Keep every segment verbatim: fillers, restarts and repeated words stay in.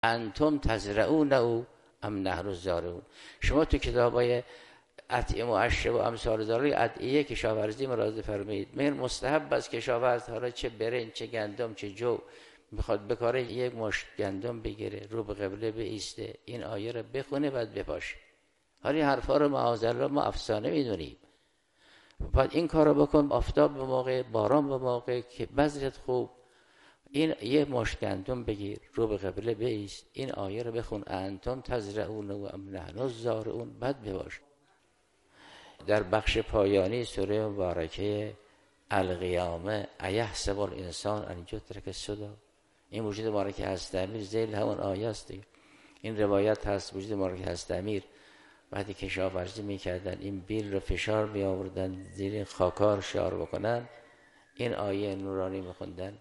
انتم تزرعون او ام نحن الزارعون. شما تو کتابای اطعم و اشرب و امثال ذالک ادعیه کشاورزی ملاحظه فرمایید، میگن مستحب است کشاورز حالا چه برنج چه گندم چه جو میخواد بکاره یک مشت گندم بگیره، رو به قبله بایسته، این آیه رو بخونه بعد بپاشه. حالا این حرفا رو معاذالله ما افسانه میدونیم. بعد این کارو بکن، آفتاب به موقع، باران به موقع، که بذرت خوب، این یه مشت گندم بگیر، رو به قبله بایست، این آیه رو بخون انتم تزرعون و ام نحن الزارعون، بعد بباش. در بخش پایانی سوره مبارکه القیامه ایحسب الانسان ان یترک سدی، این وجود مبارک هست امیر ذیل همون آیه است دیگه. این روایت هست وجود مبارک هست امیر وقتی کشاورزی میکردن این بیل رو فشار می آوردن زیر خاکار شار بکنن، این آیه نورانی میخوندن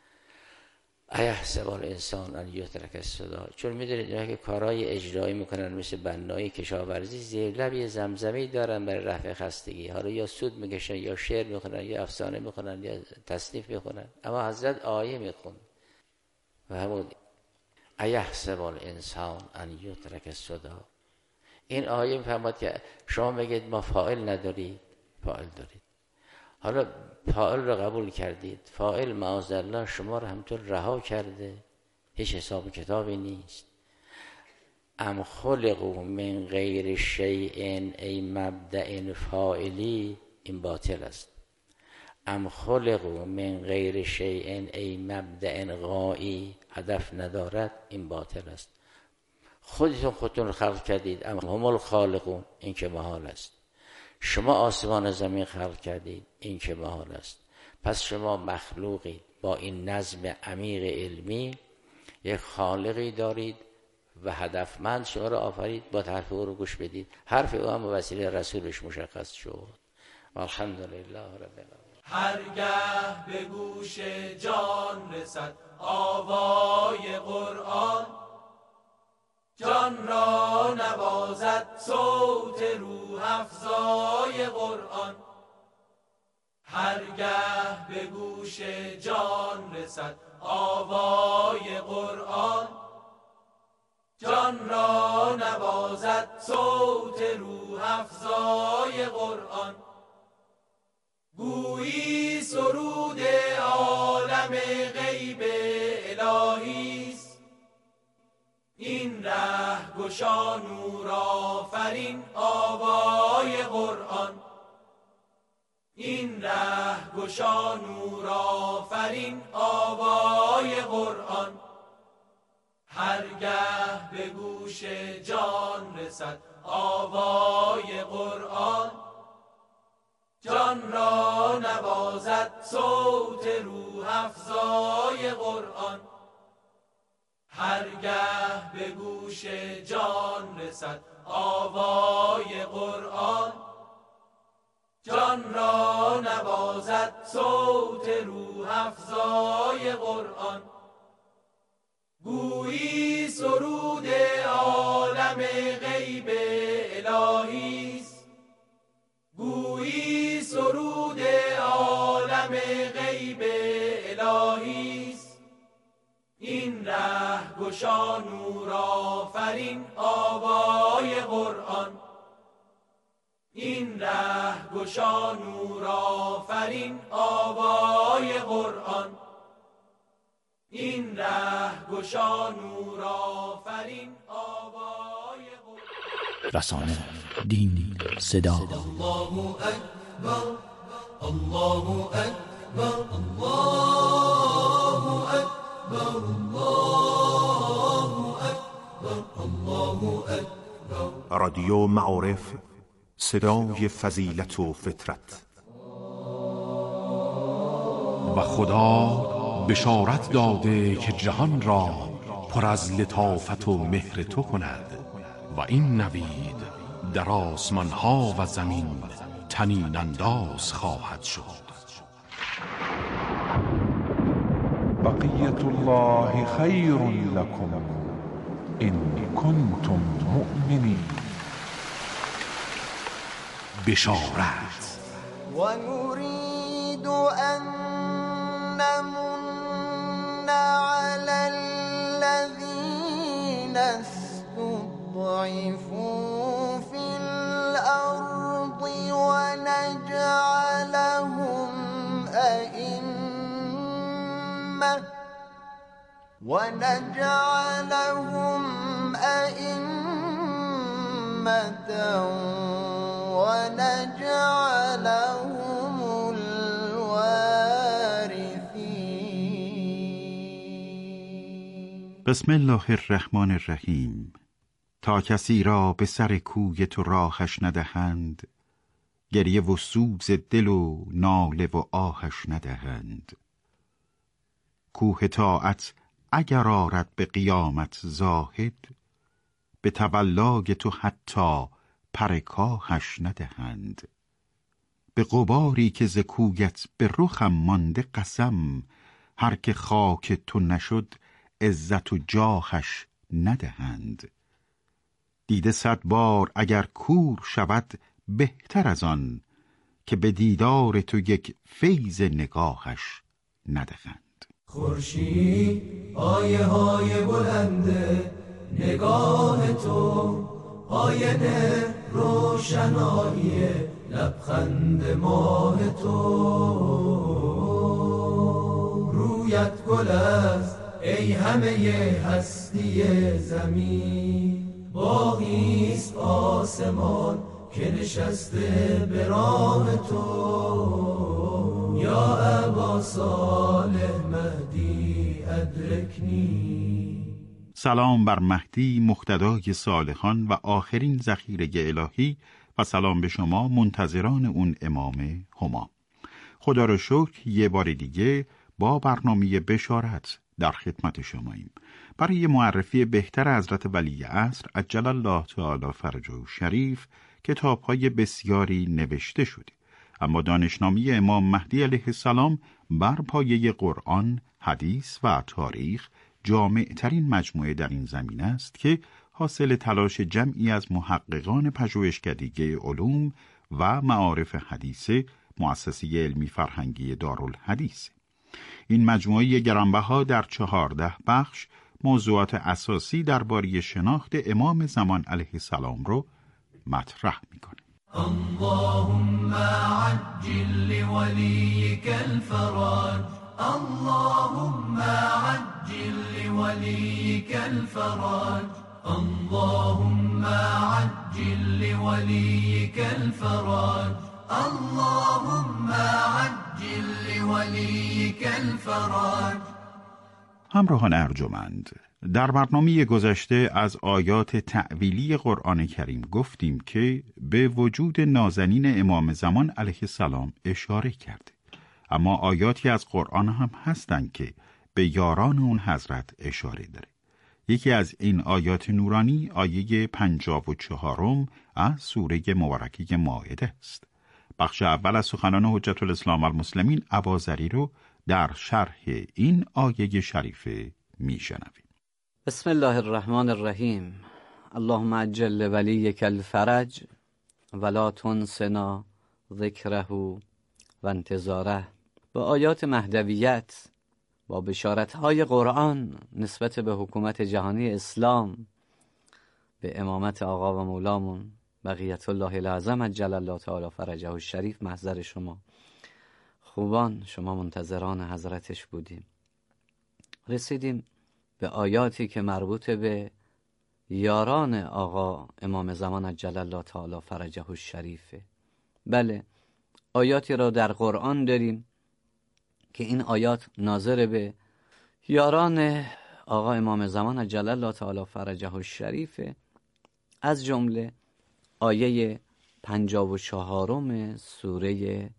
ایحسب الانسان ان یترک سدی. چون میدونید اینا که کارهای اجرایی میکنن مثل بنایی کشاورزی زیر لب یه زمزمی دارن برای رفع خستگی، حالا یا سود میکشن یا شعر میخونن یا افسانه میخونن یا تصنیف میخونن، اما حضرت آیه میخون و همون ایحسب الانسان ان یترک سدی. این آیه میفهمد که شما میگید ما فاعل ندارید، فاعل دارید، حالا فاعل رو قبول کردید، فاعل معاذالله شما رو همطور رها کرده، هیچ حساب کتابی نیست. ام خلقوا من غیر شیء ای مبدأ فاعلی، این باطل است. ام خلقوا من غیر شیء ای مبدأ غایی، هدف ندارد، این باطل است. خودتون خودتون رو خلق کردید، ام هم الخالقون، این که محال است. شما آسمان زمین خلق کردید، این که محال است. پس شما مخلوقید با این نظم عمیق علمی، یک خالقی دارید و هدفمند شما رو آفرید، با حرف او رو گوش بدید. حرف او هم وسیله رسولش مشخص شد. الحمدلله رب العالمین. هرگاه به گوش جان رسد آوای قرآن، جان را نوازد صوت روح افزای قرآن. هرگاه به گوش جان رسد آوای قرآن، جان را نوازد صوت روح افزای قرآن. گویی سرود عالم غیب الهیست، این ره گشا نور آفرین آوای قرآن. این ره گشا نور آفرین آوای قرآن. هرگاه به گوش جان رسد آوای قرآن، جان را نوازد صوت روح افزای قرآن. هرگاه به گوش جان رسد آوای قرآن، جان را نوازد صوت روح افزای قرآن. گویی سرود عالم غیب الهیست، گویی سرود عالم غیب الهیست، این ره گشا نور آفرین آوای قرآن. این ره گشا نور آفرین آوای قرآن. این ره گشا نور آفرین آوای قرآن. رسانه، دین، صدا. الله اکبر، الله اکبر، الله اکبر، الله اکبر، الله اکبر. رادیو معارف، صدای فضیلت و فطرت. و خدا بشارت داده که جهان را پر از لطافت و مهر تو کند و این نوید در آسمان ها و زمین طنین انداز خواهد شد. بقیت الله خیر لکم ان کنتم مؤمنین. بشارت. و نريد ان نمن على الذين استضعفوا في الأرض ونجعلهم أئمة ونجعلهم أئمة ونجعلهم الوارثين. بسم الله الرحمن الرحیم. تا کسی را به سر کوی تو راهش ندهند، گریه و سوز دل و ناله و آهش ندهند. کوه طاعت اگر آرد به قیامت زاهد، به تولای تو حتی پر کاهش ندهند. به غباری که ز کویت به رخم مانده قسم، هر که خاک تو نشد عزت و جاهش ندهند. دیده صد بار اگر کور شود بهتر از آن، که به دیدار تو یک فیض نگاهش ندهند. خورشید آیه های بلنده نگاه تو، آینه روشنایی لبخند ماه تو. رویت گل است ای همه هستی زمین، باغیست آسمان که نشسته به راه تو. یا ابا صالح مهدی ادرکنی. سلام بر مهدی مقتدای صالحان و آخرین ذخیره الهی، و سلام به شما منتظران اون امام همام. خدا را شکر یه بار دیگه با برنامه بشارت در خدمت شماییم. برای معرفی بهتر حضرت ولی عصر عجل الله تعالی فرجه شریف کتاب‌های بسیاری نوشته شده، اما دانشنامه امام مهدی علیه السلام بر پایه قرآن، حدیث و تاریخ جامع‌ترین مجموعه در این زمینه است که حاصل تلاش جمعی از محققان پژوهشکده علوم و معارف حدیثه مؤسسه علمی فرهنگی دارالحدیث. این مجموعه گرانبها در چهارده بخش موضوعات اساسی درباره شناخت امام زمان علیه السلام رو مطرح میکنه. اللهم عجل لوليك الفرج، اللهم عجل لوليك الفرج، اللهم عجل لوليك الفرج، اللهم عجل لوليك الفرج. همراهان ارجمند، در برنامه گذشته از آیات تأویلی قرآن کریم گفتیم که به وجود نازنین امام زمان علیه السلام اشاره کرده، اما آیاتی از قرآن هم هستند که به یاران اون حضرت اشاره داره. یکی از این آیات نورانی آیه پنجاه و چهارم از سوره مبارکه مائده است. بخش اول از سخنان حجت الاسلام المسلمین اباذری رو در شرح این آیه شریفه میشنویم. بسم الله الرحمن الرحیم. اللهم عجل لولیک الفرج ولا تنسنا ذکره و انتظاره. با آیات مهدویت، با بشارت‌های قرآن نسبت به حکومت جهانی اسلام، به امامت آقا و مولامون بقیت الله العظم عجل الله تعالی فرجه الشریف محضر شما خوبان، شما منتظران حضرتش بودیم. رسیدیم به آیاتی که مربوط به یاران آقا امام زمان عجل الله تعالی فرجه الشریفه. بله، آیاتی را در قرآن داریم که این آیات ناظر به یاران آقا امام زمان عجل الله تعالی فرجه الشریفه. از جمله آیه پنجاه و چهارم سوره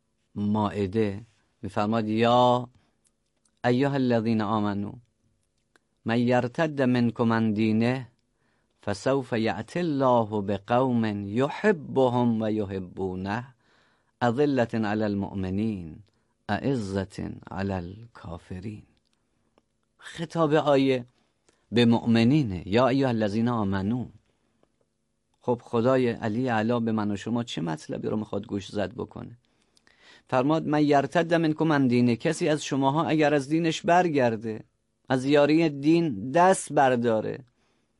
مائده می‌فرماد یا ایها الذین آمنوا من یرتد منکم عن دینه فسوف یأتی الله بقوم یحبهم و یحبونه اذلة علی المؤمنین اعزة علی الکافرین. خطاب آیه به مؤمنینه، یا ایها الذین آمنو. خب خدای علی اعلی به من و شما چه مطلبی رو میخواد گوش زد بکنه؟ فرماد من یرتد منکم عن دینه، کسی از شماها اگر از دینش برگرده، از یاری دین دست برداره،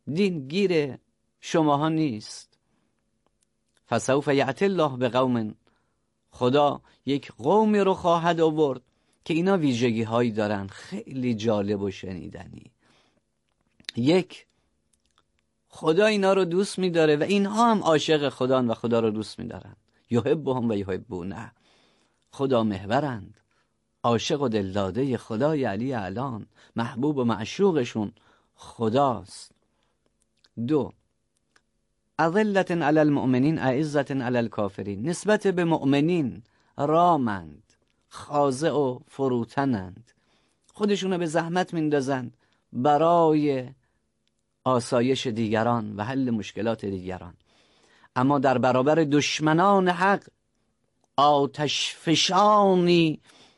دین گیر شماها نیست. فسوف یأتی الله بقوم، خدا یک قومی رو خواهد آورد که اینا ویژگی هایی دارن خیلی جالب و شنیدنی. یک، خدا اینا رو دوست می‌داره و اینها هم عاشق خدان و خدا رو دوست می‌دارن. یحبهم و یحبونه، خدا محورند، عاشق و دلداده خدای علی اعلان، محبوب و معشوقشون خداست. دو، اذلة علی المؤمنین اعزة علی الکافرین، نسبت به مؤمنین رامند، خاضع و فروتنند، خودشونو به زحمت میندازند برای آسایش دیگران و حل مشکلات دیگران، اما در برابر دشمنان حق آتش فشانی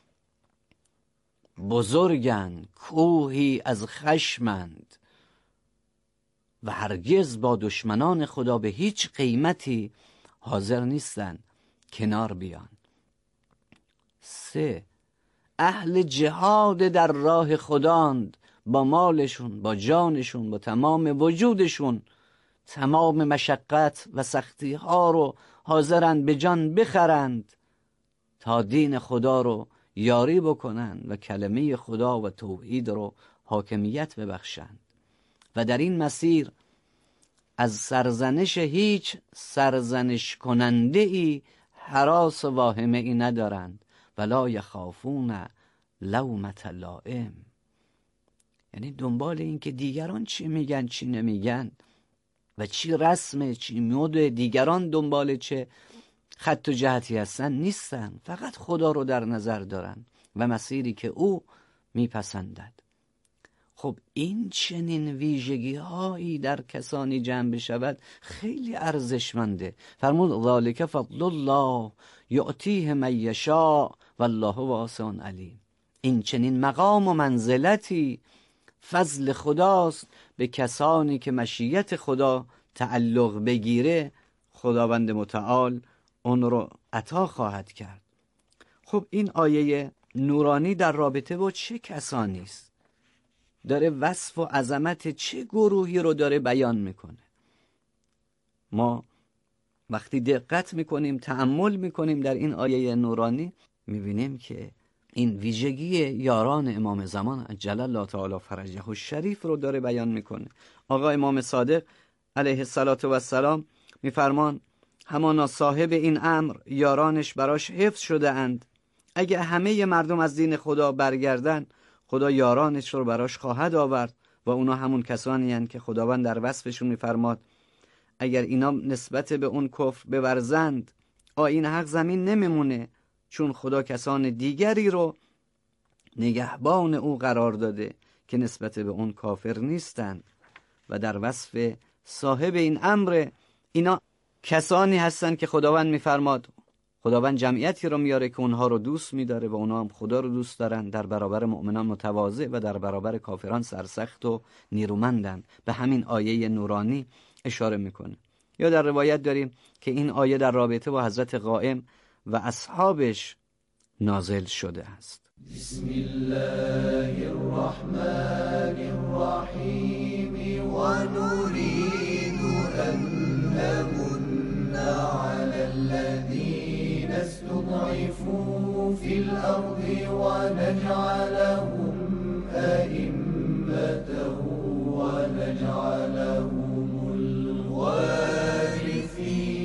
بزرگند، کوهی از خشمند و هرگز با دشمنان خدا به هیچ قیمتی حاضر نیستن کنار بیان. سه، اهل جهاد در راه خداند، با مالشون، با جانشون، با تمام وجودشون تمام مشقت و سختی ها رو حاضرند به جان بخرند تا دین خدا رو یاری بکنند و کلمه خدا و توحید رو حاکمیت ببخشند و در این مسیر از سرزنش هیچ سرزنش کننده ای هراس و واهمه ای ندارند. ولا یخافون لومة لائم، یعنی دنبال این که دیگران چی میگن چی نمیگن و چی رسمه چی مود دیگران دنبال چه خط و جهتی هستن نیستن، فقط خدا رو در نظر دارن و مسیری که او میپسندد. خب این چنین ویژگی هایی در کسانی جمع بشود خیلی ارزشمنده. فرمود ذالک فضل الله یعطیه من یشاء والله واسع علیم، این چنین مقام و منزلتی فضل خداست به کسانی که مشیت خدا تعلق بگیره خداوند متعال اون رو عطا خواهد کرد. خب این آیه نورانی در رابطه با چه کسانی است؟ داره وصف و عظمت چه گروهی رو داره بیان میکنه؟ ما وقتی دقت میکنیم، تأمل میکنیم در این آیه نورانی، میبینیم که این ویژگی یاران امام زمان عجل الله تعالی فرجه الشریف رو داره بیان میکنه. آقا امام صادق علیه السلام میفرمان همانا صاحب این امر یارانش براش حفظ شده اند، اگه همه مردم از دین خدا برگردن خدا یارانش رو براش خواهد آورد و اونا همون کسانی هستند که خداوند در وصفشون میفرماد اگر اینا نسبت به اون کفر بورزند آیین حق زمین نمیمونه، چون خدا کسان دیگری رو نگهبان او قرار داده که نسبت به اون کافر نیستند و در وصف صاحب این امر اینا کسانی هستند که خداوند میفرماد خداوند جمعیتی رو میاره که اونها رو دوست میداره و اونها هم خدا رو دوست دارن، در برابر مؤمنان متواضع و در برابر کافران سرسخت و نیرومندن. به همین آیه نورانی اشاره میکنه. یا در روایت داریم که این آیه در رابطه با حضرت قائم و اصحابش نازل شده است. بسم الله الرحمن الرحیم و نريد ان نمن على الذين استضعفوا في الارض ونجعلهم ائمة ونجعلهم الوارثين.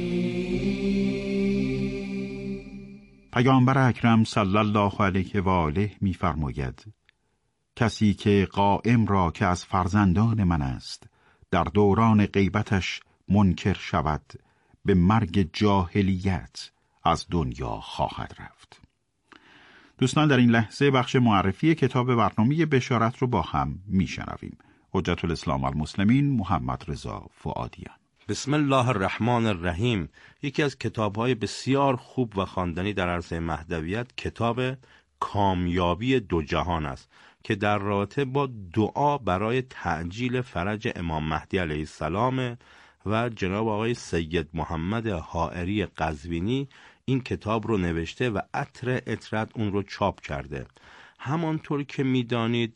پیامبر اکرم صلی الله علیه و آله می‌فرماید کسی که قائم را که از فرزندان من است در دوران غیبتش منکر شود به مرگ جاهلیت از دنیا خواهد رفت. دوستان در این لحظه بخش معرفی کتاب برنامه بشارت رو با هم میشنویم. حجت الاسلام والمسلمین محمد رضا فؤادیان. بسم الله الرحمن الرحیم. یکی از کتاب‌های بسیار خوب و خواندنی در عرصه مهدویت کتاب کامیابی دو جهان است که در رابطه با دعا برای تعجیل فرج امام مهدی علیه السلام و جناب آقای سید محمد حائری قزوینی این کتاب رو نوشته و عطر عطرت اون رو چاپ کرده. همانطور که می‌دانید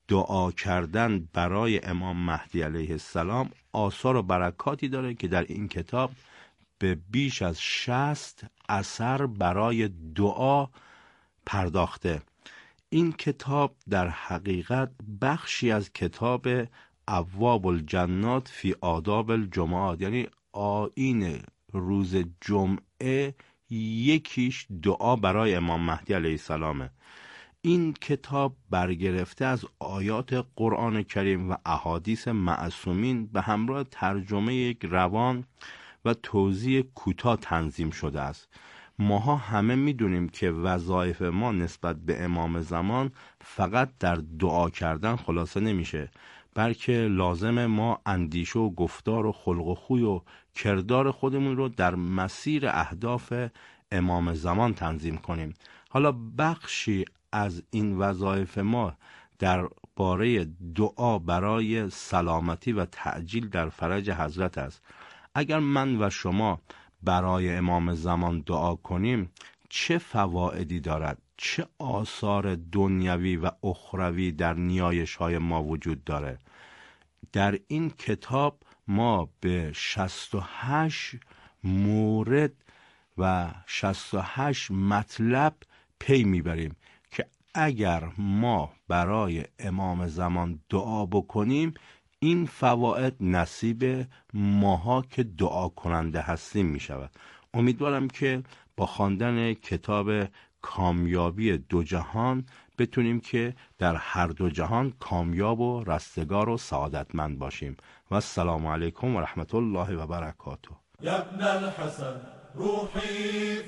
دعا کردن برای امام مهدی علیه السلام آثار و برکاتی داره که در این کتاب به بیش از شصت اثر برای دعا پرداخته. این کتاب در حقیقت بخشی از کتاب ابواب الجنات فی آداب الجمعات، یعنی آیین روز جمعه، یکیش دعا برای امام مهدی علیه السلامه. این کتاب برگرفته از آیات قرآن کریم و احادیث معصومین به همراه ترجمه یک روان و توضیح کوتاه تنظیم شده است. ماها همه میدونیم که وظایف ما نسبت به امام زمان فقط در دعا کردن خلاصه نمیشه، بلکه لازم ما اندیشه و گفتار و خلق و خوی و کردار خودمون رو در مسیر اهداف امام زمان تنظیم کنیم. حالا بخشی از این وظایف ما در باره دعا برای سلامتی و تعجیل در فرج حضرت است. اگر من و شما برای امام زمان دعا کنیم چه فوائدی دارد؟ چه آثار دنیوی و اخروی در نیایش های ما وجود داره؟ در این کتاب ما به شصت و هشت مورد و شصت و هشت مطلب پی میبریم که اگر ما برای امام زمان دعا بکنیم این فواید نصیب ماها که دعا کننده هستیم می شود. امیدوارم که با خواندن کتاب کامیابی دو جهان بتونیم که در هر دو جهان کامیاب و رستگار و سعادتمند باشیم. و السلام علیکم و رحمت الله و برکاته. یا ابن الحسن روحی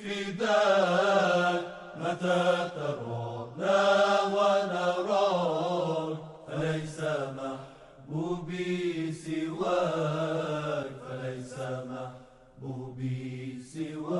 فداک متى ترانا ونراك فليس محبوبي سواك فليس محبوبي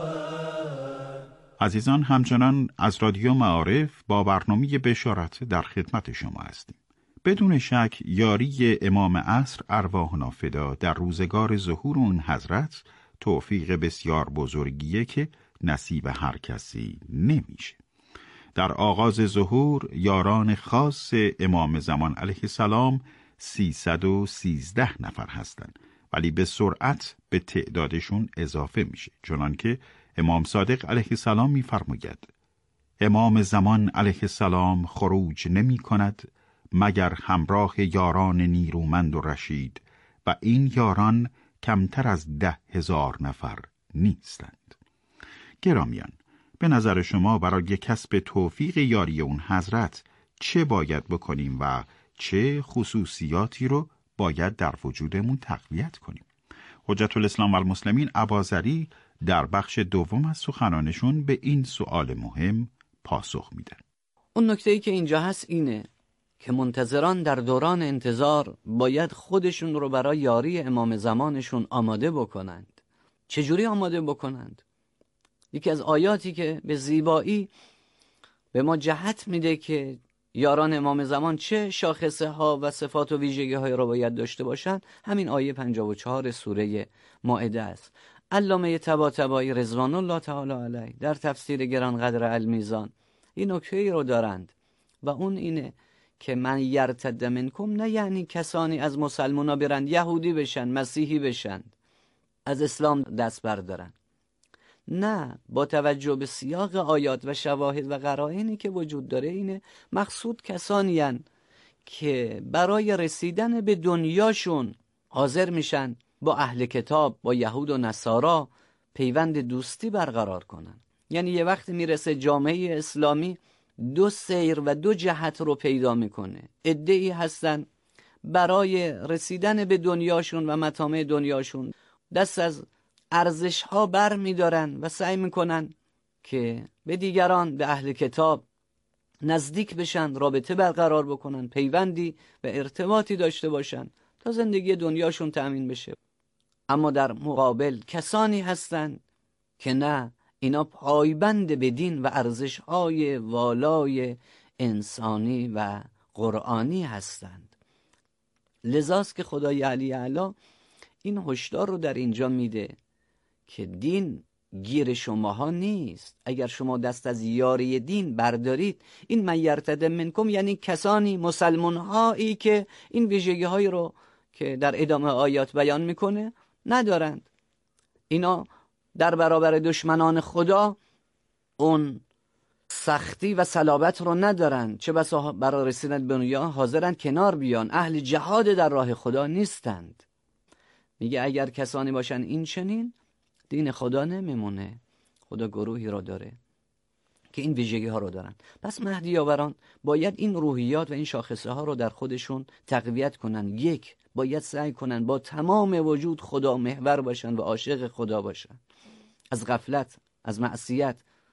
سواك. عزیزان، همچنان از رادیو معارف با برنامه بشارت در خدمت شما هستیم. بدون شک یاری امام عصر ارواحنا فدا در روزگار ظهور اون حضرت توفیق بسیار بزرگیه که نصیب هر کسی نمیشه. در آغاز ظهور یاران خاص امام زمان علیه السلام سیصد و سیزده نفر هستند، ولی به سرعت به تعدادشون اضافه میشه، چنان که امام صادق علیه السلام میفرماید امام زمان علیه السلام خروج نمی کند مگر همراه یاران نیرومند و رشید و این یاران کمتر از ده هزار نفر نیستند. گرامیان، به نظر شما برای کسب توفیق یاری اون حضرت چه باید بکنیم و چه خصوصیاتی رو باید در وجودمون تقویت کنیم؟ حجت الاسلام و المسلمین اباظری در بخش دوم از سخنانشون به این سؤال مهم پاسخ میدن. اون نکته‌ای که اینجا هست اینه که منتظران در دوران انتظار باید خودشون رو برای یاری امام زمانشون آماده بکنند. چجوری آماده بکنند؟ یکی از آیاتی که به زیبایی به ما جهت میده که یاران امام زمان چه شاخصه ها و صفات و ویژگی های را باید داشته باشند، همین آیه پنجاه و چهار سوره مائده است. علامه طباطبایی رضوان الله تعالی علیه در تفسیر گرانقدر المیزان این نکته رو دارند و اون اینه که من یرتد منکم، نه یعنی کسانی از مسلمونا برند یهودی بشن، مسیحی بشن، از اسلام دست بردارن. نه، با توجه به سیاق آیات و شواهد و قرائنی که وجود داره اینه مقصود کسانی هستند که برای رسیدن به دنیاشون حاضر میشن با اهل کتاب، با یهود و نصارا پیوند دوستی برقرار کنن. یعنی یه وقت میرسه جامعه اسلامی دو سیر و دو جهت رو پیدا میکنه. عده‌ای هستن برای رسیدن به دنیاشون و مطامع دنیاشون دست از ارزش ها بر میدارن و سعی میکنن که به دیگران، به اهل کتاب نزدیک بشن، رابطه برقرار بکنن، پیوندی و ارتباطی داشته باشن تا زندگی دنیاشون تأمین بشه. اما در مقابل کسانی هستن که نه، اینا پایبند به دین و ارزش‌های والای انسانی و قرآنی هستند. لذاست که خدای علی اعلی این هشدار رو در اینجا میده که دین گیر شماها نیست. اگر شما دست از یاری دین بردارید، این من یرتد منکم یعنی کسانی، مسلمان هایی که این ویژگی هایی رو که در ادامه آیات بیان میکنه ندارند. اینا در برابر دشمنان خدا اون سختی و صلابت رو ندارند، چه بسا برای رسیدن به دنیا حاضرن کنار بیان، اهل جهاد در راه خدا نیستند. میگه اگر کسانی باشن این چنین، دین خدا نمیمونه. خدا گروهی را داره که این ویژگی ها رو دارن. پس مهدی آوران باید این روحیات و این شاخصه ها رو در خودشون تقویت کنن. یک، باید سعی کنن با تمام وجود خدا محور باشن و عاشق خدا باشن، از غفلت، از معصیت،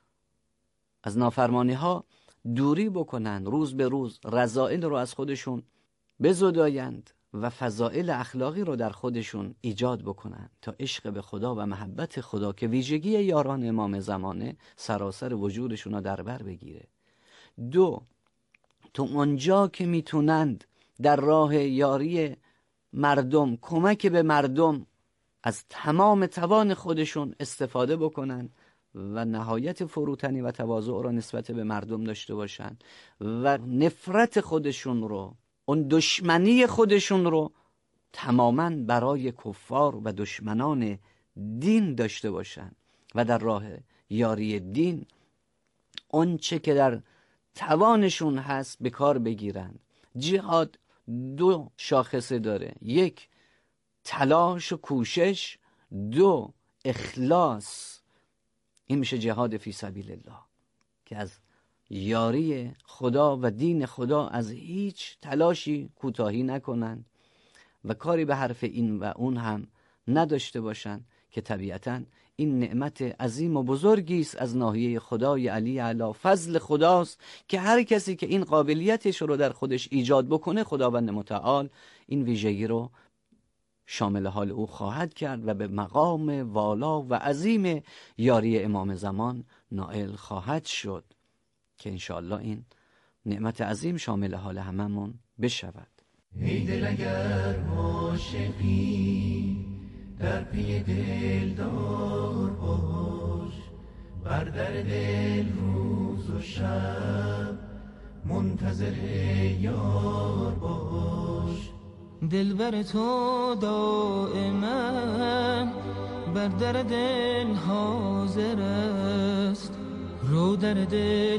از نافرمانی ها دوری بکنن، روز به روز رذائل رو از خودشون بزدایند و فضائل اخلاقی رو در خودشون ایجاد بکنن تا عشق به خدا و محبت خدا که ویژگی یاران امام زمانه سراسر وجودشون رو در بر بگیره. دو، تو اونجا که میتونند در راه یاری مردم، کمک به مردم، از تمام توان خودشون استفاده بکنن و نهایت فروتنی و تواضع را نسبت به مردم داشته باشن و نفرت خودشون رو، اون دشمنی خودشون رو تماماً برای کفار و دشمنان دین داشته باشن و در راه یاری دین اون چه که در توانشون هست به کار بگیرن. جهاد دو شاخصه داره، یک تلاش و کوشش، دو اخلاص. این میشه جهاد فی سبیل الله که از یاری خدا و دین خدا از هیچ تلاشی کوتاهی نکنن و کاری به حرف این و اون هم نداشته باشن که طبیعتاً این نعمت عظیم و بزرگی است از ناحیه خدای علی اعلی، فضل خداست که هر کسی که این قابلیتش رو در خودش ایجاد بکنه، خداوند متعال این ویژگی رو شامل حال او خواهد کرد و به مقام والا و عظیم یاری امام زمان نائل خواهد شد که انشاءالله این نعمت عظیم شامل حال هممون بشود. ای دل اگر عاشقی در پی دلدار باش، بر در دل روز و شب منتظر یار باش. دلبر تو دائما بر در دل حاضر است، رو در دل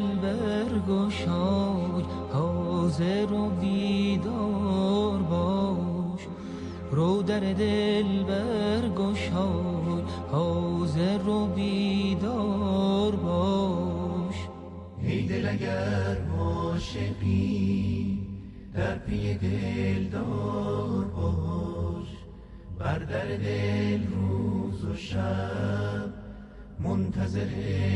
برگشای حاضر و بیدار باش. رو در دل برگشای حاضر و بیدار باش. ای دل اگر عاشقی در پی دلدار باش، بر در دل روز و شب منتظر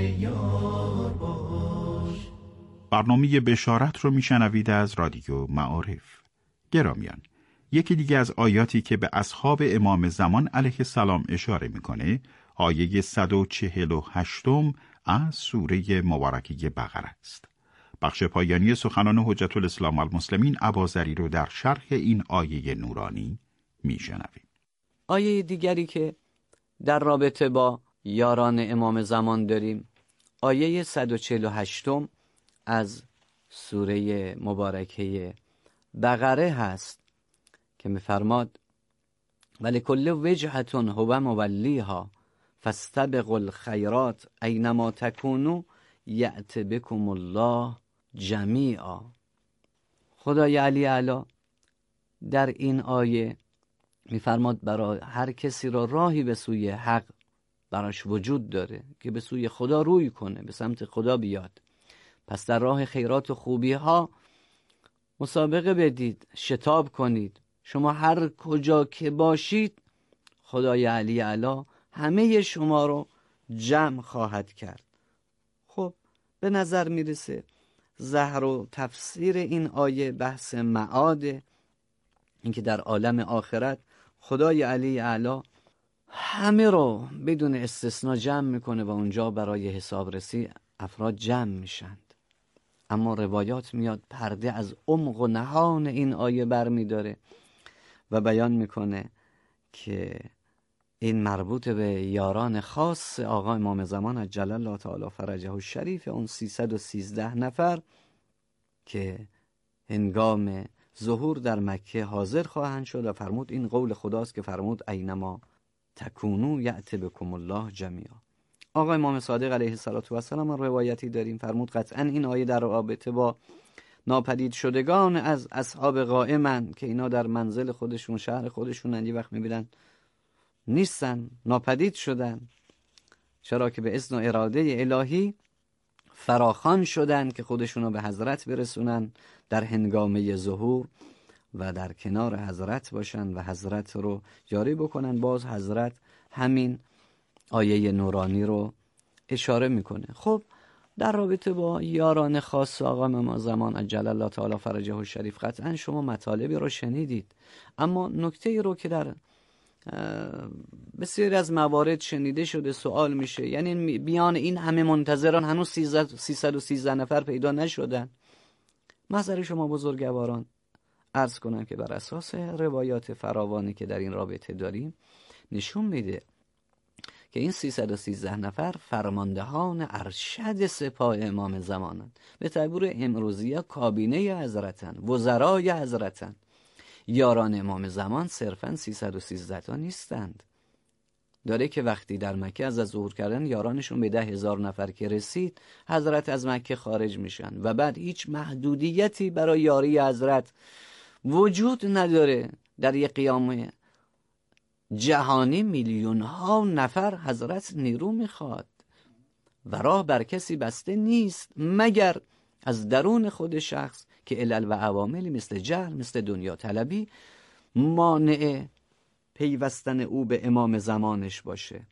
یار باش. برنامه بشارت رو میشنوید از رادیو معارف. گرامیان، یکی دیگه از آیاتی که به اصحاب امام زمان علیه السلام اشاره میکنه آیه صد و چهل و هشتم از سوره مبارکه بقره است. بخش پایانی سخنان حجت الاسلام والمسلمین اباذری رو در شرح این آیه نورانی میشنویم. آیه دیگری که در رابطه با یاران امام زمان داریم آیه صد و چهل و هشتم از سوره مبارکه بقره هست که می‌فرماد ولکل وجهة هو مولیها فاستبقوا الخیرات اینما تکونوا یأت بکم الله جمیعا. خدای علی اعلی در این آیه می‌فرماد برای هر کسی را راهی به سوی حق براش وجود داره که به سوی خدا روی کنه، به سمت خدا بیاد. پس در راه خیرات و خوبی ها مسابقه بدید، شتاب کنید. شما هر کجا که باشید خدای علی اعلی همه شما رو جمع خواهد کرد. خب به نظر میرسه ظاهر و تفسیر این آیه بحث معاده، اینکه در عالم آخرت خدای علی اعلی همه رو بدون استثناء جمع میکنه و اونجا برای حسابرسی افراد جمع میشند. اما روایات میاد پرده از عمق و نهان این آیه بر میداره و بیان میکنه که این مربوط به یاران خاص آقا امام زمان عجل الله تعالی فرجه الشریف، اون سیصد و سیزده نفر که هنگام ظهور در مکه حاضر خواهند شد و فرمود این قول خداست که فرمود اینما تکونو یأتی بکم الله جمیعا. آقا امام صادق علیه السلام روایتی داریم فرمود قطعا این آیه در رابطه با ناپدید شدگان از اصحاب قائمن که اینا در منزل خودشون شهر خودشون یه وقت میبینن نیستن، ناپدید شدن، چرا که به اذن و اراده الهی فراخوان شدن که خودشونو به حضرت برسونن در هنگامه ظهور و در کنار حضرت باشن و حضرت رو جاری بکنن. باز حضرت همین آیه نورانی رو اشاره میکنه. خب در رابطه با یاران خاص آقا امام زمان عجل الله تعالی فرجه الشریف قطعا شما مطالبی رو شنیدید، اما نکته ای رو که در بسیاری از موارد شنیده شده سوال میشه، یعنی بیان این همه منتظران هنوز سیصد و سیزده نفر پیدا نشدن. محضر شما بزرگواران عرض کنم که بر اساس روایات فراوانی که در این رابطه داریم نشون میده که این سیصد و سیزده نفر فرماندهان ارشد سپاه امام زمانند، به تعبیر امروزی کابینه حضرتن، وزرای حضرتن. یاران امام زمان صرفاً سیصد و سیزده تا نیستند. داره که وقتی در مکه از ظهور کردن یارانشون به ده هزار نفر که رسید، حضرت از مکه خارج میشن و بعد هیچ محدودیتی برای یاری حضرت وجود نداره. در یک قیام جهانی میلیون ها نفر حضرت نیرو میخواد و راه بر کسی بسته نیست مگر از درون خود شخص که علل و عواملی مثل جهل، مثل دنیا طلبی مانع پیوستن او به امام زمانش باشه.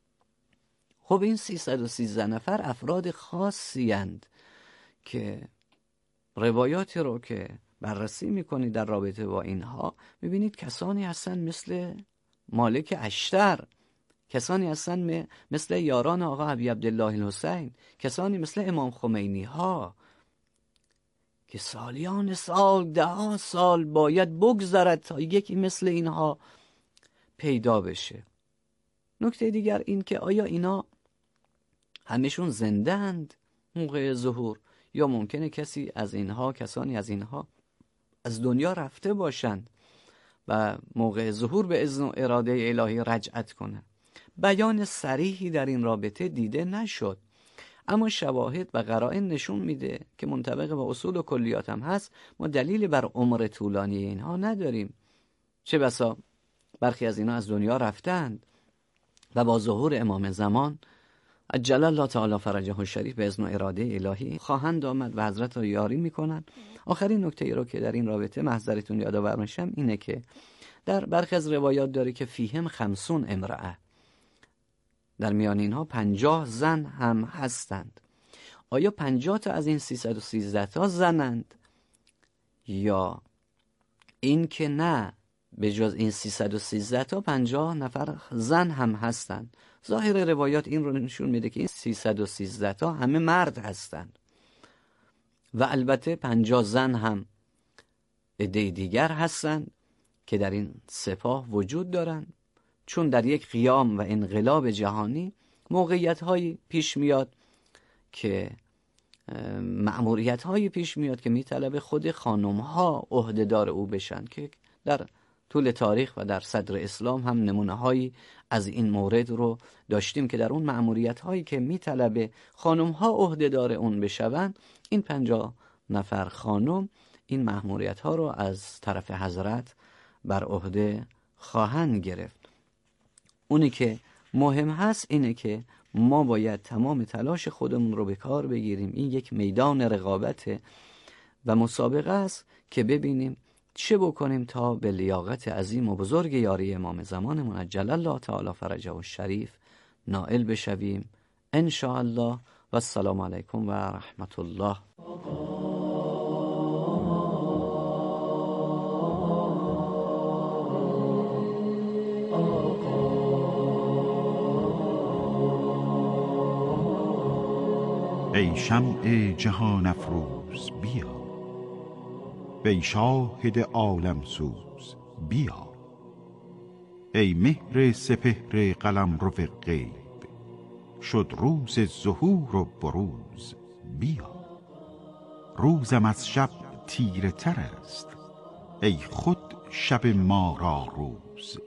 خب این سیصد و سیزده نفر افراد خاصی اند که روایاتی رو که بررسی میکنید در رابطه با اینها میبینید کسانی هستن مثل مالک اشتر، کسانی هستن مثل یاران آقا ابی عبدالله الحسین، کسانی مثل امام خمینی ها که سالیان سال، ده ها سال باید بگذرد تا یکی مثل اینها پیدا بشه. نکته دیگر این که آیا اینا همشون زنده اند موقع ظهور یا ممکنه کسی از اینها کسانی از اینها از دنیا رفته باشند و موقع ظهور به اذن و اراده الهی رجعت کنند. بیان صریحی در این رابطه دیده نشد، اما شواهد و قرائن نشون میده که منطبق با اصول و کلیات هم هست. ما دلیلی بر عمر طولانی اینها نداریم، چه بسا برخی از اینها از دنیا رفتند و با ظهور امام زمان عجل الله تعالی فرجه الشریف به اذن و اراده الهی خواهند آمد و حضرت را یاری میکنند. آخرین نکته ای رو که در این رابطه محضرتون یادآور میشم اینه که در برخی از روایات داره که فیهم خمسون امرأه، در میان اینها پنجاه زن هم هستند. آیا پنجاه تا از این سیصد و سیزده تا زنند یا این که نه به جز این سیصد و سیزده تا پنجاه نفر زن هم هستند؟ ظاهر روایات این رو نشون میده که این سیصد و سیزده تا همه مرد هستند و البته پنجاه زن هم عده دیگر هستند که در این سپاه وجود دارند، چون در یک قیام و انقلاب جهانی موقعیت هایی پیش میاد که مأموریت هایی پیش میاد که میطلبه خود خانم ها عهدهدار او بشن، که در طول تاریخ و در صدر اسلام هم نمونه هایی از این مورد رو داشتیم که در اون مأموریت هایی که میطلبه خانم ها عهدهدار اون بشون، این پنجاه نفر خانم این مأموریت ها رو از طرف حضرت بر عهده خواهند گرفت. اونی که مهم هست اینه که ما باید تمام تلاش خودمون رو به کار بگیریم. این یک میدان رقابت و مسابقه است که ببینیم چه بکنیم تا به لیاقت عظیم و بزرگ یاری امام زمانمون عجل الله تعالی فرجه الشریف نائل بشویم ان شاء الله. و السلام علیکم و رحمت الله. ای شمع جهان افروز بیا، وی شاهد عالم سوز بیا، ای مهر سپهر قلم رو غیب، شد روز ظهور و بروز بیا. روزم از شب تیره تر است، ای خود شب ما را روز